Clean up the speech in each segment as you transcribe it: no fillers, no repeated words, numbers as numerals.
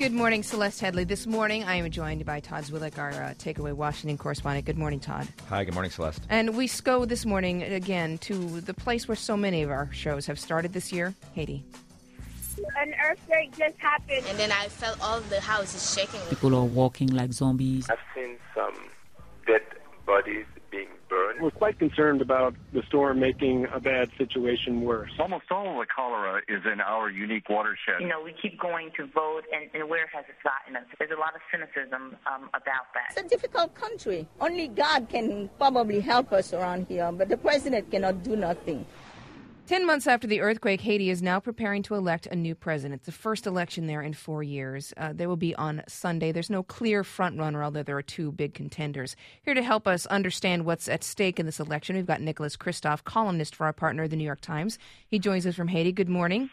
Good morning, Celeste Headley. This morning, I am joined by Todd Zwillich, our Takeaway Washington correspondent. Good morning, Todd. Hi, good morning, Celeste. And we go this morning, again, to the place where so many of our shows have started this year, Haiti. An earthquake just happened. And then I felt all the houses shaking. People are walking like zombies. I've seen some dead bodies being burned. We're quite concerned about the storm making a bad situation worse. Almost all of the cholera is in our unique watershed. You know, we keep going to vote, and where has it gotten us? There's a lot of cynicism about that. It's a difficult country. Only God can probably help us around here, but the president cannot do nothing. 10 months after the earthquake, Haiti is now preparing to elect a new president. It's the first election there in 4 years. They will be on Sunday. There's no clear front-runner, although there are two big contenders. Here to help us understand what's at stake in this election, we've got Nicholas Kristof, columnist for our partner, The New York Times. He joins us from Haiti. Good morning.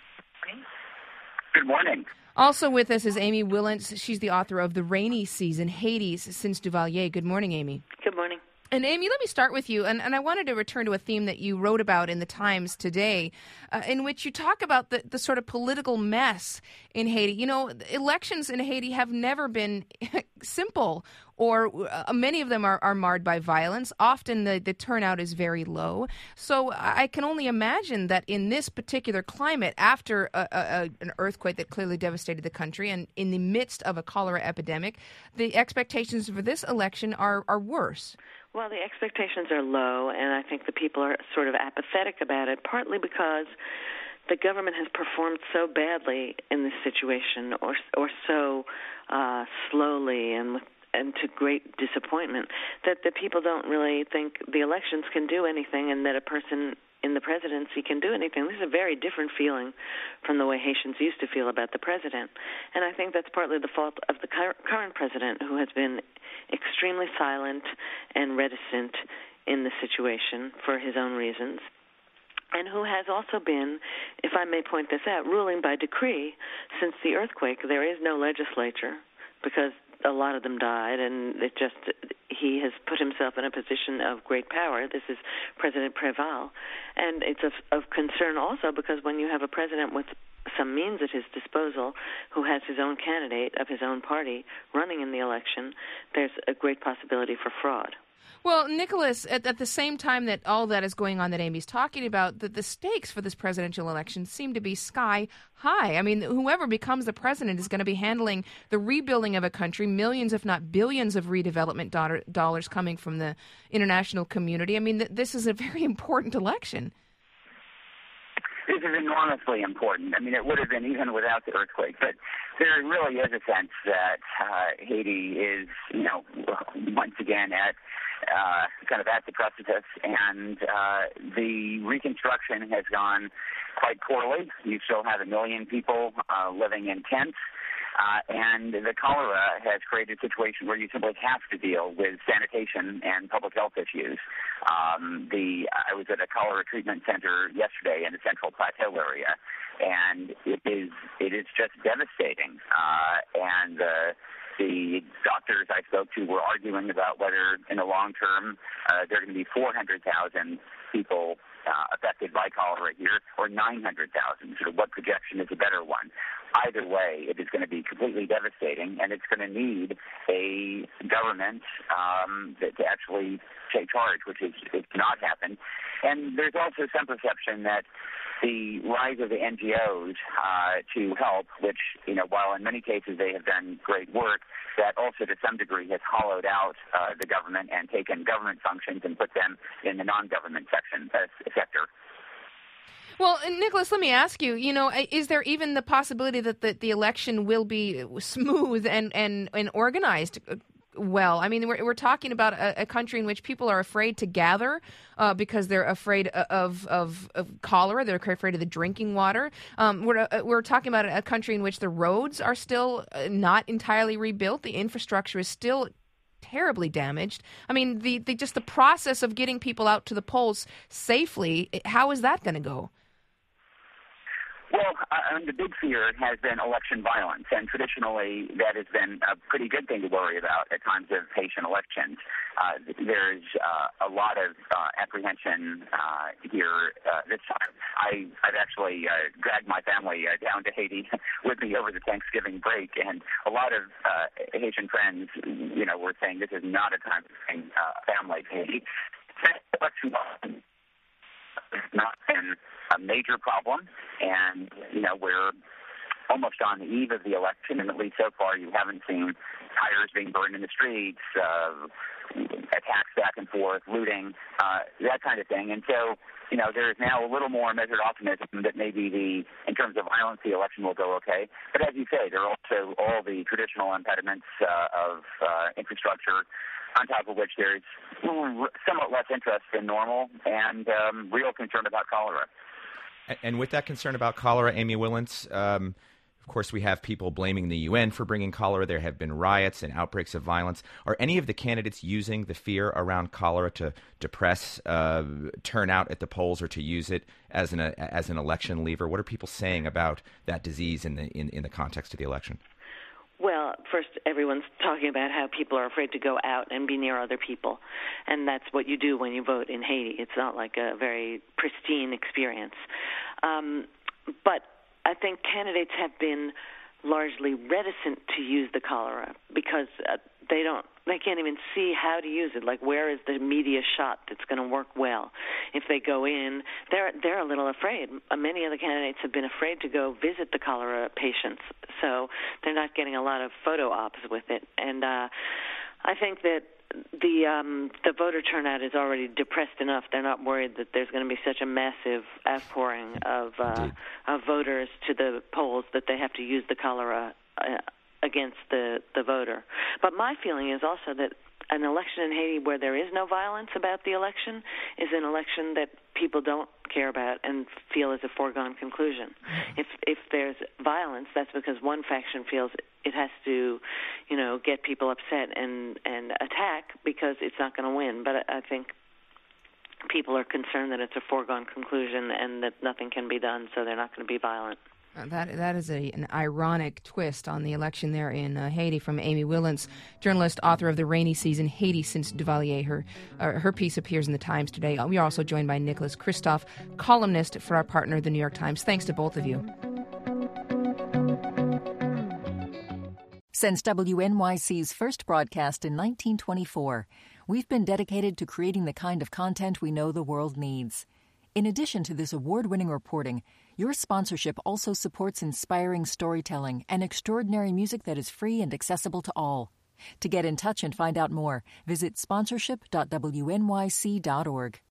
Good morning. Also with us is Amy Willents. She's the author of The Rainy Season, Haiti's Since Duvalier. Good morning, Amy. Good morning. And Amy, let me start with you, and I wanted to return to a theme that you wrote about in the Times today, in which you talk about the sort of political mess in Haiti. You know, elections in Haiti have never been simple, or many of them are marred by violence. Often the turnout is very low. So I can only imagine that in this particular climate, after an earthquake that clearly devastated the country and in the midst of a cholera epidemic, the expectations for this election are worse. Well, the expectations are low, and I think the people are sort of apathetic about it, partly because the government has performed so badly in this situation, or so slowly and to great disappointment, that the people don't really think the elections can do anything, and that a person in the presidency can do anything. This is a very different feeling from the way Haitians used to feel about the president. And I think that's partly the fault of the current president, who has been extremely silent and reticent in the situation for his own reasons, and who has also been, if I may point this out, ruling by decree since the earthquake. There is no legislature because a lot of them died, and he has put himself in a position of great power. This is President Préval. And it's of concern also because when you have a president with some means at his disposal who has his own candidate of his own party running in the election, there's a great possibility for fraud. Well, Nicholas, at the same time that all that is going on that Amy's talking about, the stakes for this presidential election seem to be sky high. I mean, whoever becomes the president is going to be handling the rebuilding of a country, millions, if not billions, of redevelopment dollars coming from the international community. I mean, this is a very important election. This is enormously important. I mean, it would have been even without the earthquake. But there really is a sense that Haiti is, once again kind of at the precipice, and the reconstruction has gone quite poorly. You still have 1 million people living in tents. And the cholera has created a situation where you simply have to deal with sanitation and public health issues. I was at a cholera treatment center yesterday in the Central Plateau area, and it is just devastating. And the doctors I spoke to were arguing about whether in the long term there are going to be 400,000 people affected by cholera here, or 900,000. Sort of what projection is a better one? Either way, it is going to be completely devastating, and it's going to need a government to actually take charge, which is not happened. And there's also some perception that the rise of the NGOs to help, which, while in many cases they have done great work, that also to some degree has hollowed out the government and taken government functions and put them in the non-government sector. Well, Nicholas, let me ask you, is there even the possibility that the election will be smooth and organized well? I mean, we're talking about a country in which people are afraid to gather because they're afraid of cholera. They're afraid of the drinking water. We're talking about a country in which the roads are still not entirely rebuilt. The infrastructure is still terribly damaged. I mean, the process of getting people out to the polls safely, how is that going to go? Well, the big fear has been election violence, and traditionally that has been a pretty good thing to worry about at times of Haitian elections. There's a lot of apprehension here this time. I've actually dragged my family down to Haiti with me over the Thanksgiving break, and a lot of Haitian friends, were saying this is not a time to bring family to Haiti. Election violence has not been a major problem, and we're almost on the eve of the election, and at least so far you haven't seen tires being burned in the streets, attacks back and forth, looting, that kind of thing. And so, there's now a little more measured optimism that maybe in terms of violence, the election will go okay. But as you say, there are also all the traditional impediments of infrastructure, on top of which there's somewhat less interest than normal and real concern about cholera. And with that concern about cholera, Amy Wilentz, of course, we have people blaming the UN for bringing cholera. There have been riots and outbreaks of violence. Are any of the candidates using the fear around cholera to depress turnout at the polls or to use it as an election lever? What are people saying about that disease in the context of the election? Well, first, everyone's talking about how people are afraid to go out and be near other people, and that's what you do when you vote in Haiti. It's not like a very pristine experience. But I think candidates have been largely reticent to use the cholera because they can't even see how to use it. Like, where is the media shot that's going to work well? If they go in, they're a little afraid. Many of the candidates have been afraid to go visit the cholera patients, so they're not getting a lot of photo ops with it. And I think that the voter turnout is already depressed enough. They're not worried that there's going to be such a massive outpouring of voters to the polls that they have to use the cholera against the voter. But my feeling is also that an election in Haiti where there is no violence about the election is an election that people don't care about and feel is a foregone conclusion. If there's violence, that's because one faction feels it has to, get people upset and attack because it's not going to win. But I think people are concerned that it's a foregone conclusion and that nothing can be done, so they're not going to be violent. That is an ironic twist on the election there in Haiti from Amy Wilentz, journalist, author of The Rainy Season, Haiti Since Duvalier. Her piece appears in the Times today. We are also joined by Nicholas Kristof, columnist for our partner, The New York Times. Thanks to both of you. Since WNYC's first broadcast in 1924, we've been dedicated to creating the kind of content we know the world needs. In addition to this award-winning reporting, your sponsorship also supports inspiring storytelling and extraordinary music that is free and accessible to all. To get in touch and find out more, visit sponsorship.wnyc.org.